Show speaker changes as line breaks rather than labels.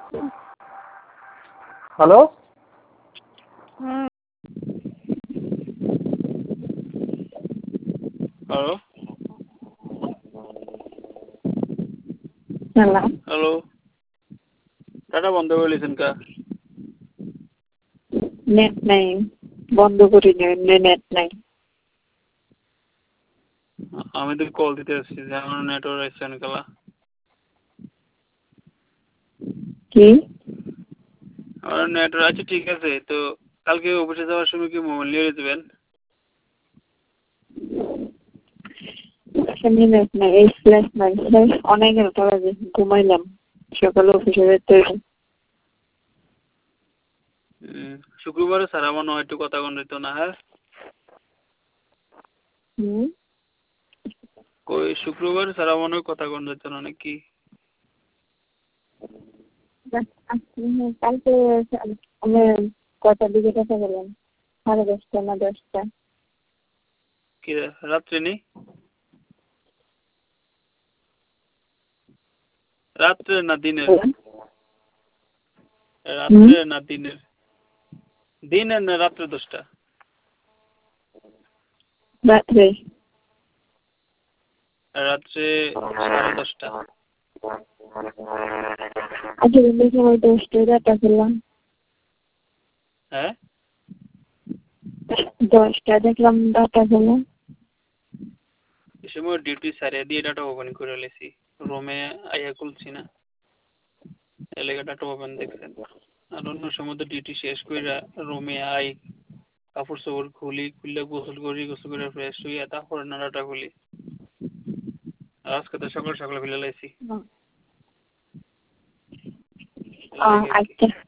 hello hello
hello
hello data বন্ধ করে লিছেন কা
নেট নাই বন্ধ করি নেট নাই
আমি তো কল দিতে আসছি যে আমার নেটওয়ার্ক আসছে না কালা
কি
আমার নেটওয়ার্ক আছে ঠিক আছে তো কালকে অফিসে যাওয়ার সময় কি মোবাইল নিয়ে যাবেন
নেট নাই এই ফ্ল্যাশ নাই ফ্ল্যাশ অনেক বাজে ঘুমাইলাম সকালে অফিসে যেতে
শুক্রবারে স্যার আমার নয় একটু কথা কোন দিত না হ্যাঁ কই শুক্রবার স্যার আমার কথা কোন দিত না নাকি
কালকে আমি কটার দিকে কথা বললাম 10:30 না 10টা
কি রাত্রে নেই রাত্রে না দিনের রাত্রে না দিনের দিনের না রাত্রে 10টা
রাত্রে
রাত্রে 10:30
আজকে সময় 10টায় ডাটা খেলাম
হ্যাঁ
10টায় দেখলাম ডাটা খেলাম
এই সময় ডিউটি সারিয়ে দিয়ে ডাটা ওপেন করে লেছি রুমে আইয়া খুলছি না এলাকা ডাটা ওপেন দেখছেন আর অন্য সময় তো ডিউটি শেষ করে রুমে আই কাপড় চোপড় খুলি খুললে গোসল করে ফ্রেশ হইয়া তারপরে না ডাটা খুলি আর আজকে তো সকাল সকাল খুলে লাইছি
আচ্ছা